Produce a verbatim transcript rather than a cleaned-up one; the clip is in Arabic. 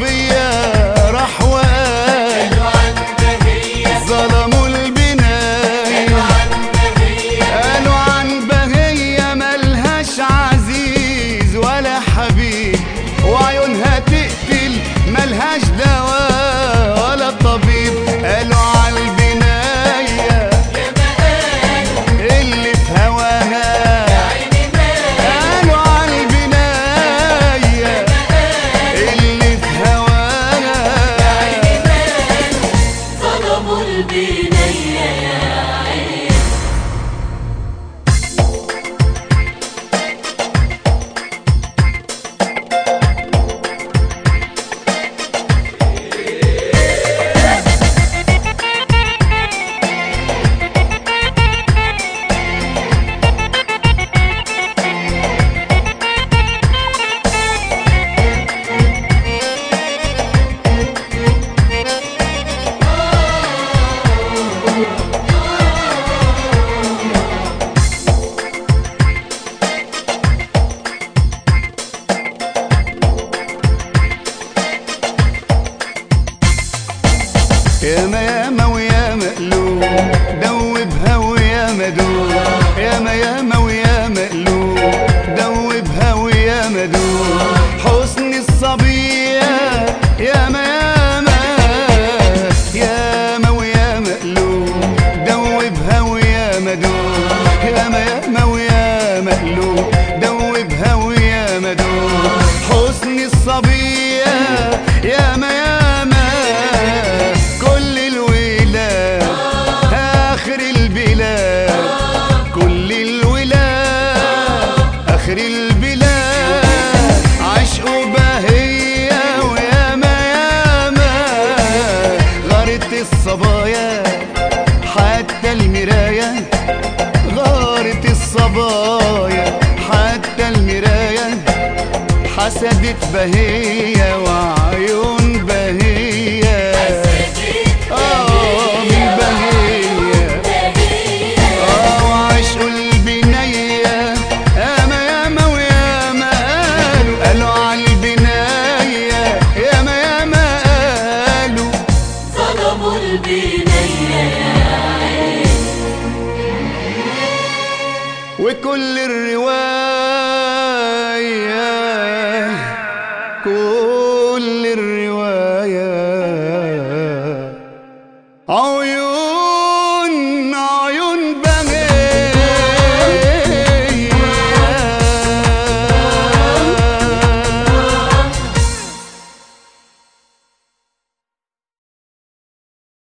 الصبية راح وقال ظلموا البناية، قالوا عن بهية ملهاش عزيز ولا حبيب، وعيونها تقتل ملهاش دواء ولا طبيب. قالوا على البناية اللي في هواها، قالوا على البناية اللي في هواها ظلموا البناية يا عين. ياما ياما ويا مقلوب دوبها ويا مدوب، ياما ياما ويا مقلوب دوبها ويا مدوب. حسن الصبية ياما ياما ياما ويا مقلوب دوبها ويا مدوب، ياما ياما ويا مقلوب دوبها ويا مدوب. حسن الصبية ياما ياما كل الولاد آخر البلاد، كل الولاد آخر البلاد عشقوا بهية وياما ياما غارت الصبايا حتى المراية، غارت الصبايا حتى المراية، حسدت بهية وعيون بهية آه من بهية آه وعشقوا البناية ياما ياما وياما قالوا، قالوا على البناية ياما ياما قالوا ظلموا البناية يا عين. وكل الرواية كل